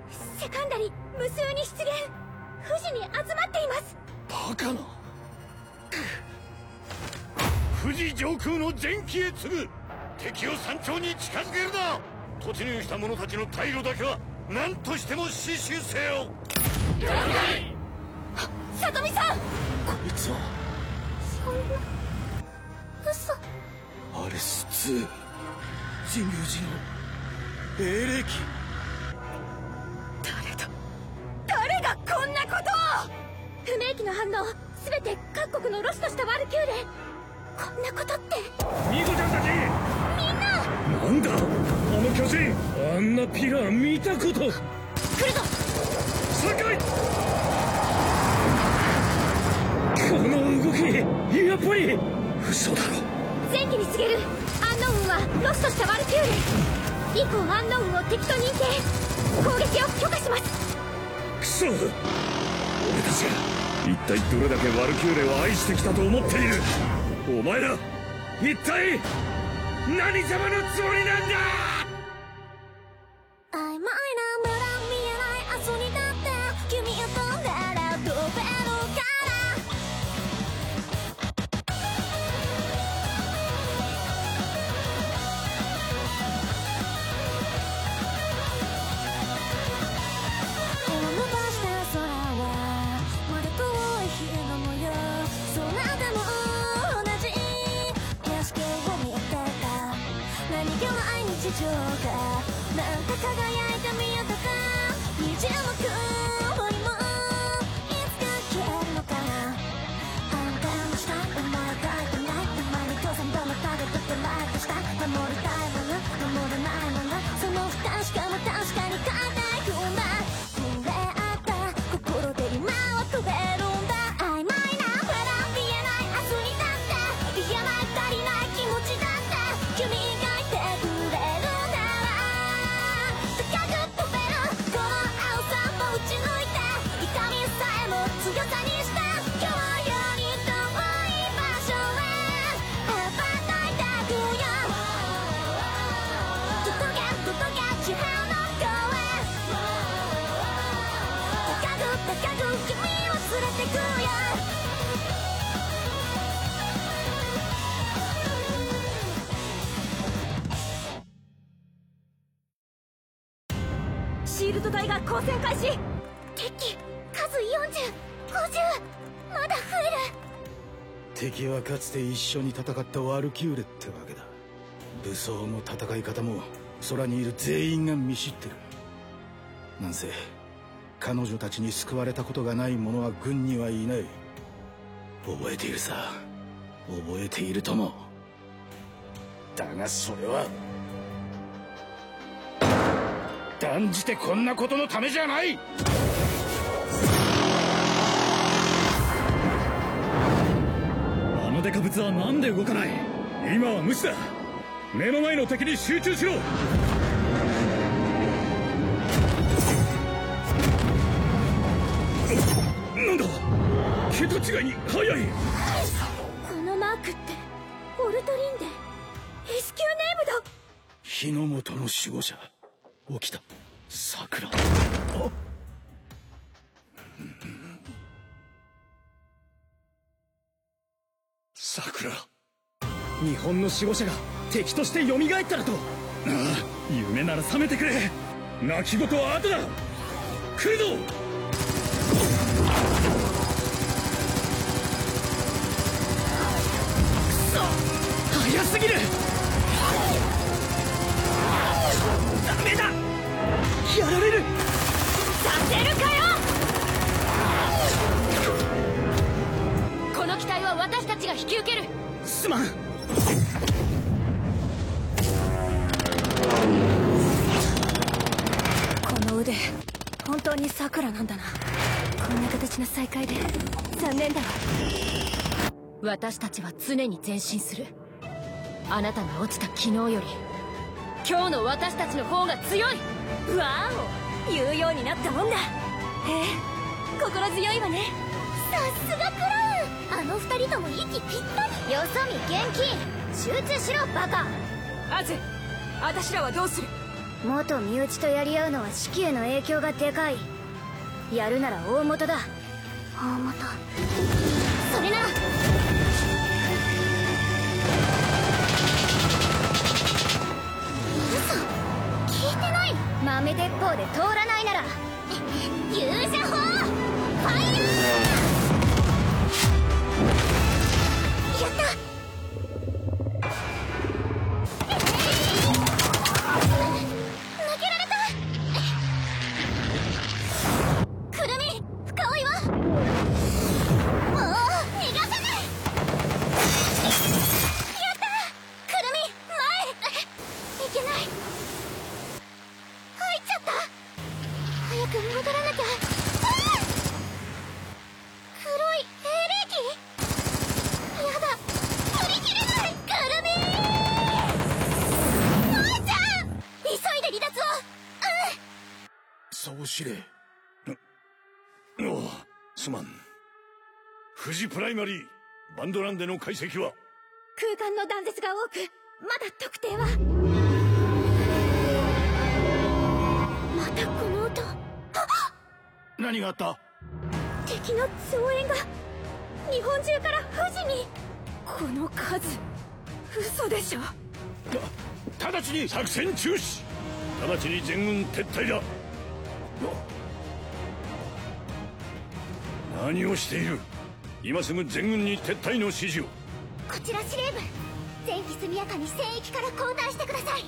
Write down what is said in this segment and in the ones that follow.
セカンダリ無数に出現。富士に集まっています。 バカな。富士上空の前期へ次ぐ。敵を山頂に近づけるな。突入した者たちの退路だけは何としても死守せよ。 里見さん、 こいつはそんな嘘。 アレス2神龍寺の英霊機。 誰がこんなことを。不明機の反応全て各国のロストしたワルキューレ。こんなことって。 ミコちゃんたち、 みんな。 なんだあの巨人。あんなピラー見たこと。来るぞ酒井。この動きやっぱり嘘だろ。 前期に告げる。アンノウンはロストしたワルキューレ。以降アンノウンを敵と認定。攻撃を許可します。 クソ、俺たちが一体どれだけワルキューレを愛してきたと思っている。お前ら一体何様のつもりなんだ。 曖昧なまだ見えない明日にだって君を飛んだら飛べるから伸ばした空はまだ遠い日の模様。空でも同じ景色を見てた。何気ない日常がなんか輝いて見えたか。滲む雲にもいつか消えるのかな。安定のしたい思いを描いてない。たまに父さんとのターゲットとライトした。守りたいもの守れないもの、その不確かも確かに変えていくんだ。触れ合った心で今は飛べるんだ。曖昧なまだ見えない明日にだって言えない足りない気持ちだって君がいてくれるなら高く飛べる。この青さも打ち抜いて痛みさえも強さにした。今日より遠い場所へ羽ばたいてくよ。届け地平の声。高く君を連れてくよ。シールド隊が交戦開始。敵機数40、50、まだ増える。 敵はかつて一緒に戦ったワルキューレってわけだ。武装も戦い方も空にいる全員が見知ってる。なんせ彼女たちに救われたことがない者は軍にはいない。覚えているさ、覚えているとも。だがそれは断じてこんなことのためじゃない。 あのデカブツはなんで動かない。今は無視だ。目の前の敵に集中しろ。なんだ桁違いに速い。 このマークってオルトリンデ S 級ネームだ。 日の本の守護者起きた。桜。 桜。日本の守護者が敵として蘇ったらと。ああ、夢なら覚めてくれ。泣き言は後だ。来るぞ。早すぎる。ダメだ。やられる。 させるかよ。この機体は私たちが引き受ける。 すまん。 この腕本当に桜なんだな。こんな形の再会で残念だわ。私たちは常に前進する。あなたが落ちた昨日より今日の私たちの方が強い。わお、言うようになったもんだ。心強いわね。さすがクラウン。あの二人とも息ぴったり。よそ見厳禁。集中しろバカ。アズ、私らはどうする。 元身内とやり合うのは士気への影響がでかい。やるなら大元だ。大元。それな。嘘、聞いてない。豆鉄砲で通らないなら勇者砲ファイヤー。やった。抜けられた。くるみ、深追いはもう逃がさない。やった。くるみ、前。いけない。入っちゃった。早く戻らなきゃ。黒い兵霊気。やだ、振り切れない。くるみー、母ちゃん、急いで離脱を。 そうしれ。 おう、すまん。富士プライマリーバンドランでの解析は？ 空間の断絶が多く、まだ特定は。またこの音。 何があった？ 敵の増援が日本中から富士に。この数、嘘でしょ。 直ちに作戦中止。直ちに全軍撤退だ。何をしている？今すぐ全軍に撤退の指示を。 こちら司令部、前期速やかに戦域から後退してください。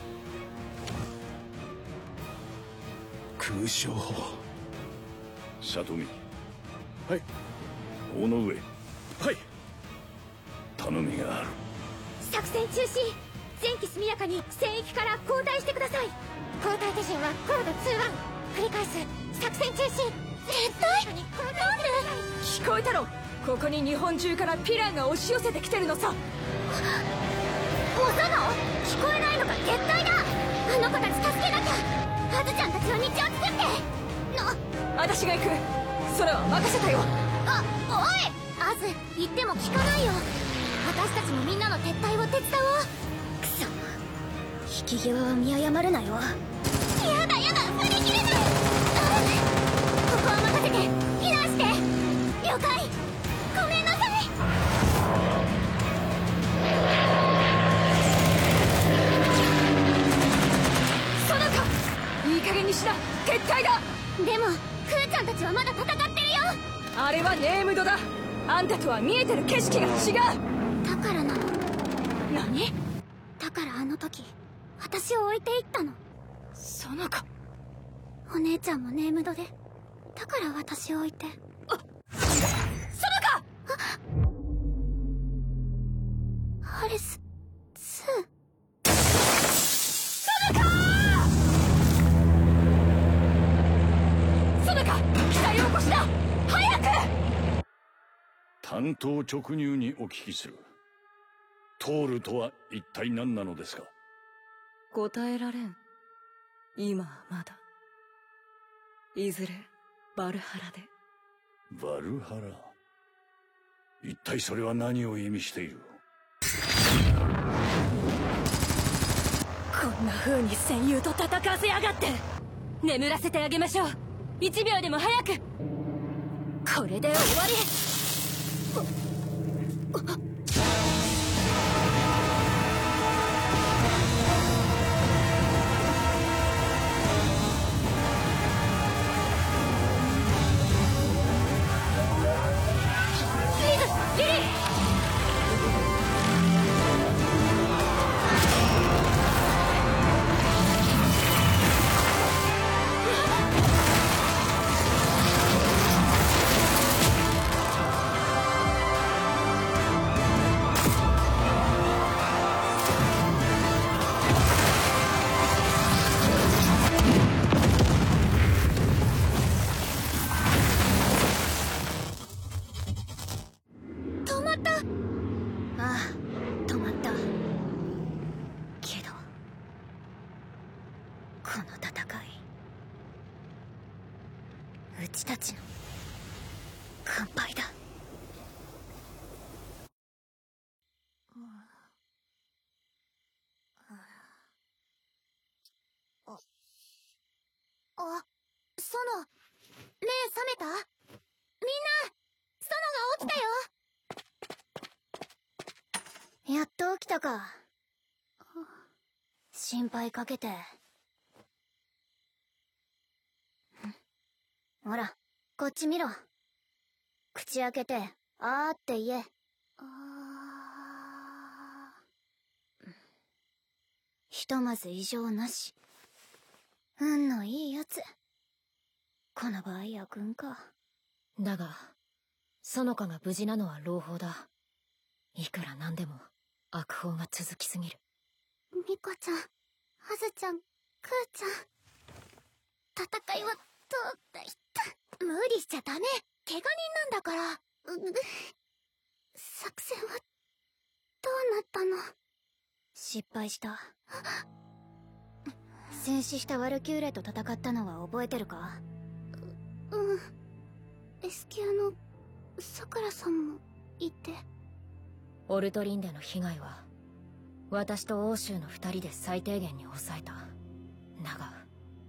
空将砲。 里見。 はい。 大野上。 はい。 頼みがある。 作戦中止。前期速やかに戦域から後退してください。交代手順はコード2-1。繰り返す。作戦中止。絶対。なんで？ 聞こえたろ。ここに日本中からピランが押し寄せてきてるのさ。 おその聞こえないのが絶対だ。あの子たち助けなきゃ。アズちゃんたちの道を作って。 私が行く。空は任せたよ。 おい、アズ、言っても聞かないよ。私たちもみんなの撤退を手伝おう。くそ、引き際は見誤るなよ。やだやだ、振り切れない。ここは任せて。避難して。了解。ごめんなさい。 そのか、いい加減にしな。撤退だ。 でもクーちゃんたちはまだ戦ってるよ。 あれはネームドだ。あんたとは見えてる景色が違う。 だからなの。 何？ だからあの時私を置いていったの。 そのか。 お姉ちゃんもネームドで、だから私を置いて。 そのか。 アレス2。 そのか。そのか、機体を起こしだ。早く。 単刀直入にお聞きする。トールとは一体何なのですか？ 答えられん。今はまだ。いずれバルハラで。 バルハラ。一体それは何を意味している？ こんな風に戦友と戦わせやがって。眠らせてあげましょう。1秒でも早く。これで終わり。リリー。 うちたちの乾杯だ。 ソノ、目覚めた？みんな、ソノが起きたよ。やっと起きたか。心配かけて。ほら、こっち見ろ。口開けて、あーって言え。ひとまず異常なし。運のいいやつ。この場合役んか。 だが、園香が無事なのは朗報だ。いくらなんでも悪報が続きすぎる。 ミコちゃん、ハズちゃん、クーちゃん。戦いはどうだいった。無理しちゃダメ。怪我人なんだから。作戦はどうなったの？失敗した。戦死したワルキューレと戦ったのは覚えてるか？うん。エスキアのさくらさんもいて。 オルトリンデの被害は私と欧州の2人で最低限に抑えた。だが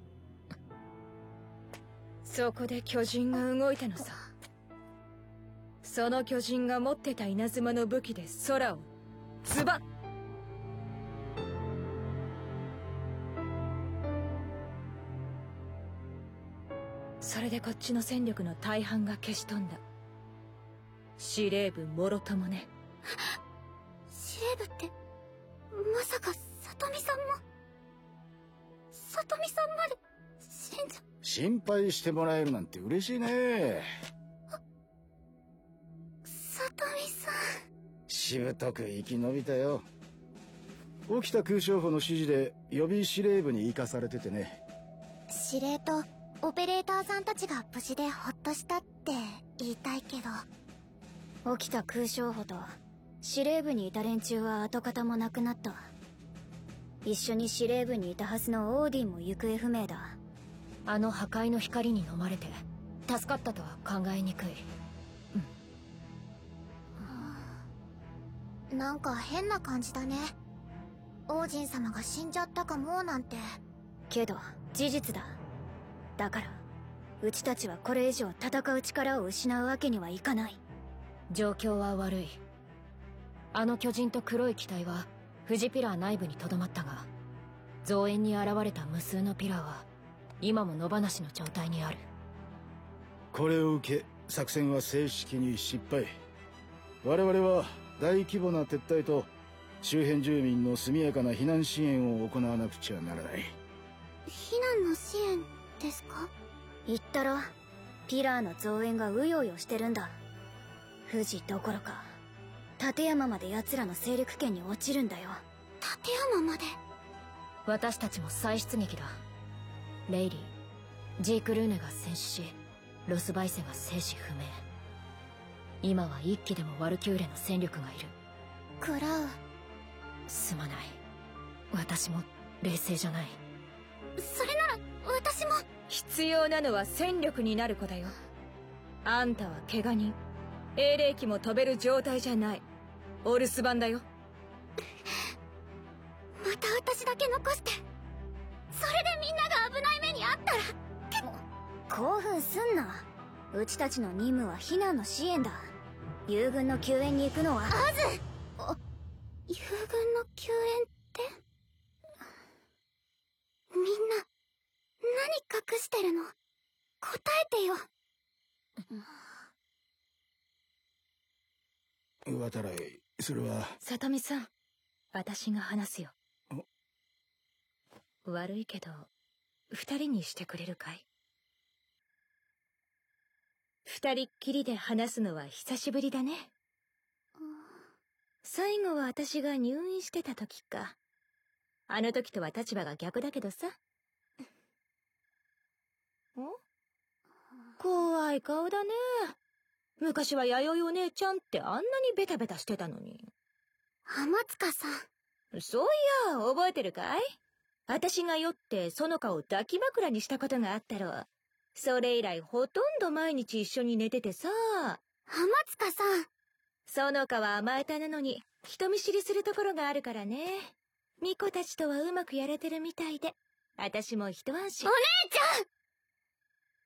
そこで巨人が動いたのさ。その巨人が持ってた稲妻の武器で空をズバッ。それでこっちの戦力の大半が消し飛んだ。司令部もろともね。 司令部ってまさか里美さんも？里美さんまで死んじゃ。 心配してもらえるなんて嬉しいね。 里美さん。 しぶとく生き延びたよ。起きた空将補の指示で予備司令部に行かされててね。 司令とオペレーターさんたちが無事でほっとしたって言いたいけど。起きた空将補と司令部にいた連中は跡形もなくなった。一緒に司令部にいたはずのオーディンも行方不明だ。 あの破壊の光に飲まれて助かったとは考えにくい。 なんか変な感じだね。王神様が死んじゃったかもなんて。 けど事実だ。だからうちたちはこれ以上戦う力を失うわけにはいかない。 状況は悪い。あの巨人と黒い機体はフジピラー内部にとどまったが、増援に現れた無数のピラーは今も野放しの状態にある。 これを受け作戦は正式に失敗。我々は大規模な撤退と周辺住民の速やかな避難支援を行わなくちゃならない。 避難の支援ですか？ 言ったろ、ピラーの増援がうようよしてるんだ。富士どころか立山まで奴らの勢力圏に落ちるんだよ。 立山まで？ 私たちも再出撃だ。レイリー、ジークルーネが戦死し、ロスバイセが生死不明。今は一機でもワルキューレの戦力がいる。 クラウ。 すまない。私も冷静じゃない。 それなら私も。 必要なのは戦力になる子だよ。あんたは怪我人、英霊機も飛べる状態じゃない。お留守番だよ。 また私だけ残して、それでみんなが危ない目にあったら。 興奮すんな。うちたちの任務は避難の支援だ。友軍の救援に行くのは。 アズ。友軍の救援って？みんな何隠してるの？答えてよ。 渡来、それは。 里美さん、私が話すよ。悪いけど2人にしてくれるかい？2人っきりで話すのは久しぶりだね。最後は私が入院してた時か。あの時とは立場が逆だけどさ。怖い顔だね。昔は弥生お姉ちゃんってあんなにベタベタしてたのに。 天塚さん。 そういや、覚えてるかい？私が酔ってその香を抱き枕にしたことがあったろ。それ以来ほとんど毎日一緒に寝ててさ。 天塚さん。 その香は甘えたなのに人見知りするところがあるからね。ミコたちとはうまくやれてるみたいで、私も一安心。 お姉ちゃん！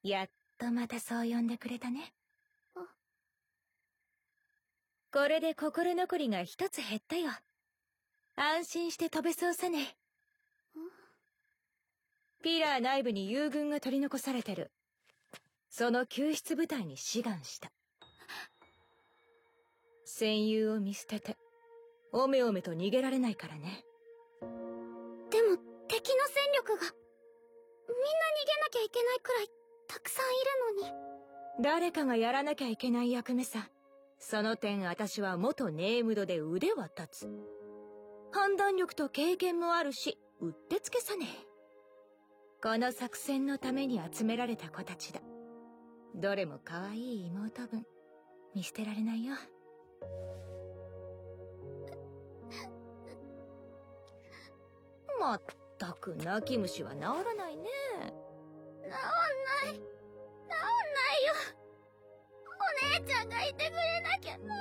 やっとまたそう呼んでくれたね。これで心残りが一つ減ったよ。安心して飛べそうさね。ピラー内部に友軍が取り残されてる。その救出部隊に志願した。戦友を見捨てておめおめと逃げられないからね。 でも敵の戦力がみんな逃げなきゃいけないくらいたくさんいるのに。 誰かがやらなきゃいけない役目さ。その点私は元ネームドで腕は立つ。判断力と経験もあるし、うってつけさね。この作戦のために集められた子たちだ。どれも可愛い妹分。見捨てられないよ。まったく泣き虫は治らないね。 治んないよ。お姉ちゃんがいてくれなきゃ治んない。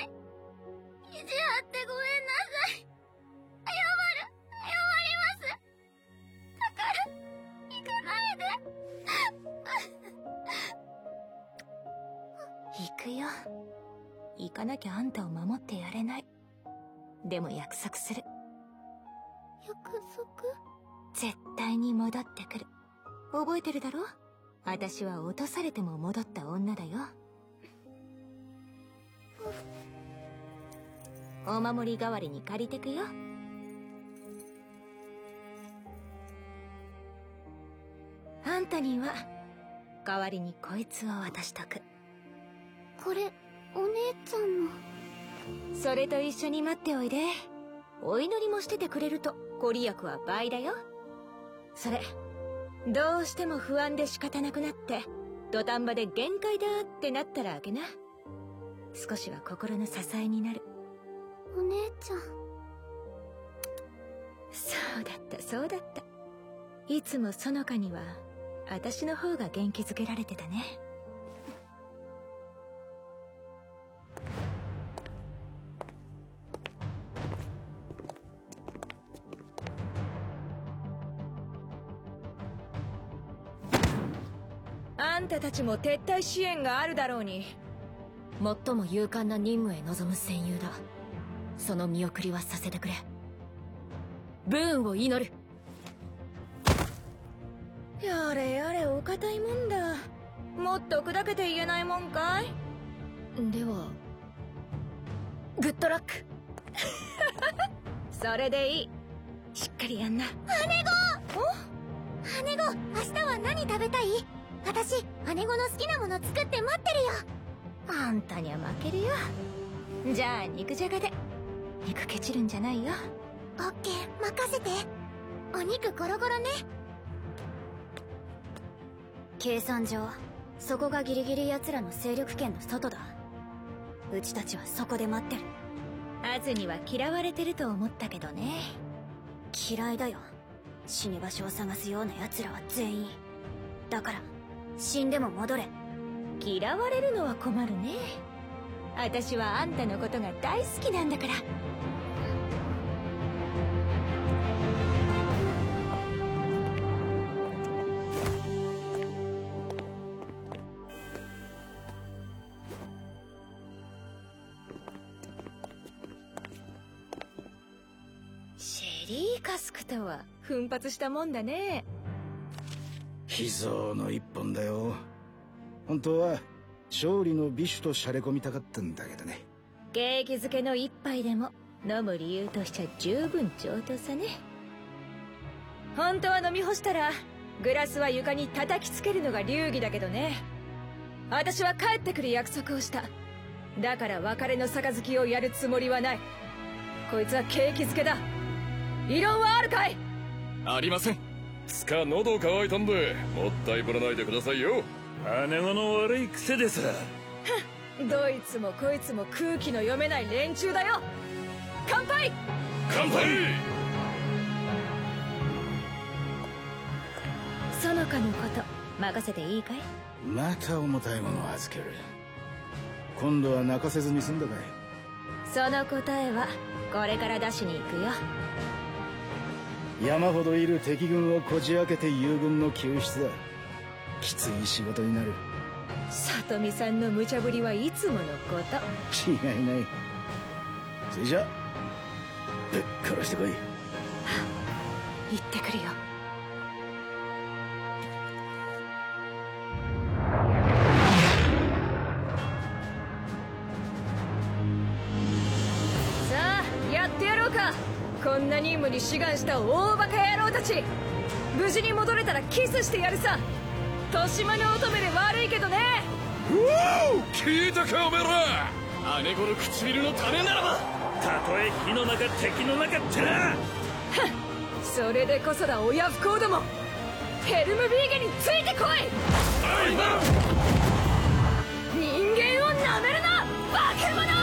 意地張ってごめんなさい。謝ります。だから行かないで。 行くよ。行かなきゃあんたを守ってやれない。でも約束する。 約束？ 絶対に戻ってくる。覚えてるだろ？私は落とされても戻った女だよ。お守り代わりに借りてくよ。あんたには代わりにこいつを渡しとく。 これお姉ちゃんの。 それと一緒に待っておいで。お祈りもしててくれるとご利益は倍だよ。それどうしても不安で仕方なくなって土壇場で限界だってなったらあげな。少しは心の支えになる。 お姉ちゃん。 そうだったそうだった。いつもそのかには私の方が元気づけられてたね。あんたたちも撤退支援があるだろうに。 最も勇敢な任務へ臨む戦友だ。その見送りはさせてくれ。ブーンを祈る。 やれやれお堅いもんだ。もっと砕けて言えないもんかい。 ではグッドラック。 それでいい。しっかりやんな。 姉子、明日は何食べたい？私姉子の好きなもの作って待ってるよ。 あんたには負けるよ。じゃあ肉じゃがで。肉ケチるんじゃないよ。 オッケー、任せて。お肉ゴロゴロね。計算上そこがギリギリ奴らの勢力圏の外だ。うちたちはそこで待ってる。 アズには嫌われてると思ったけどね。 嫌いだよ。死に場所を探すような奴らは全員。だから死んでも戻れ。 嫌われるのは困るね。私はあんたのことが大好きなんだから。シェリーカスクとは奮発したもんだね。 秘蔵の一本だよ。本当は勝利の美酒としゃれ込みたかったんだけどね。 景気づけの一杯でも飲む理由としちゃ十分上等さね。本当は飲み干したらグラスは床に叩きつけるのが流儀だけどね。私は帰ってくる約束をした。だから別れの杯をやるつもりはない。こいつは景気づけだ。異論はあるかい？ ありません。つか喉乾いたんでもったいぶらないでくださいよ。姉子の悪い癖でさ。 どいつもこいつも空気の読めない連中だよ。乾杯！ 乾杯！ そのかのこと任せていいかい？ また重たいものを預ける。今度は泣かせずに済んだかい？ その答えはこれから出しに行くよ。 山ほどいる敵軍をこじ開けて友軍の救出だ。 きつい仕事になる。 里美さんの無茶ぶりはいつものこと。 違いない。それじゃぶっ殺してこい。 行ってくるよ。さあやってやろうか。こんな任務に志願した大バカ野郎たち。無事に戻れたらキスしてやるさ。豊島の乙女で悪いけどね。 聞いたかおめえら。姉子の唇の種ならばたとえ火の中敵の中ってな。 それでこそだ親不孝ども。ヘルムビーゲについてこい。人間をなめるな化け物。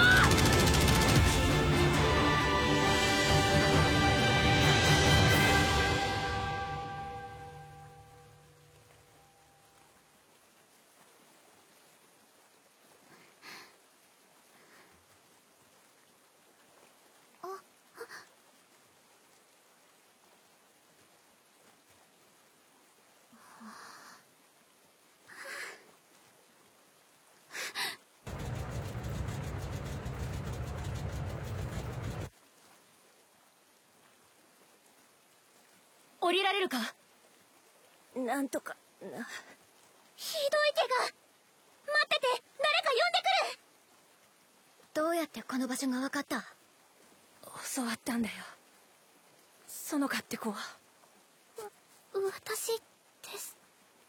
降りられるか。 なんとかな。 ひどい怪我。待ってて、誰か呼んでくる。 どうやってこの場所が分かった。 教わったんだよ、そのかって子は。 私です。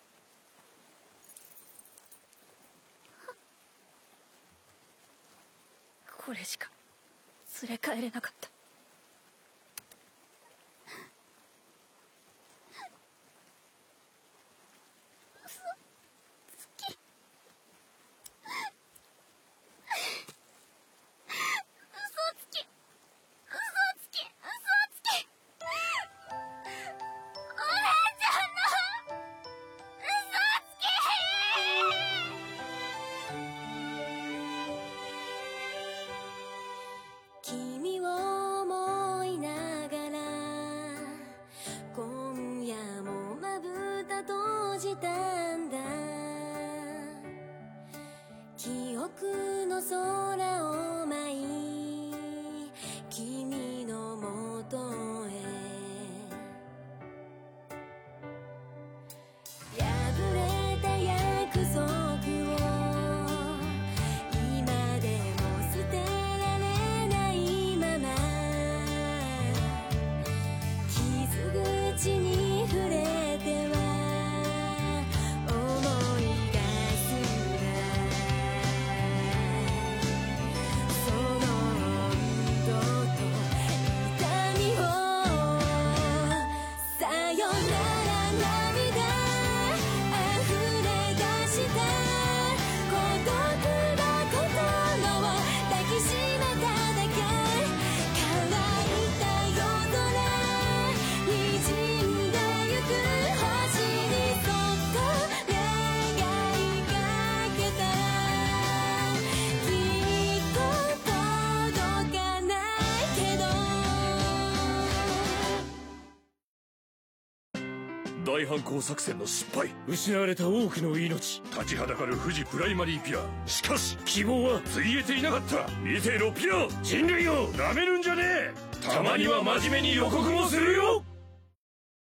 これしか連れ帰れなかった。 君を思いながら今夜もまぶた閉じたんだ。記憶の空を舞い君のもとへ破れた約束を今でも捨てられないまま傷口に触れては思い出すんだ。その温度と痛みをさよなら涙溢れ出した孤独な心を抱きしめただけ乾いた夜空にじんでゆく星にそっと願いかけた。きっと届かないけど大反抗作戦の失敗、 失われた多くの命、立ちはだかる富士プライマリーピラー。しかし希望はついえていなかった。見てろピラー、人類をなめるんじゃねえ。たまには真面目に予告もするよ。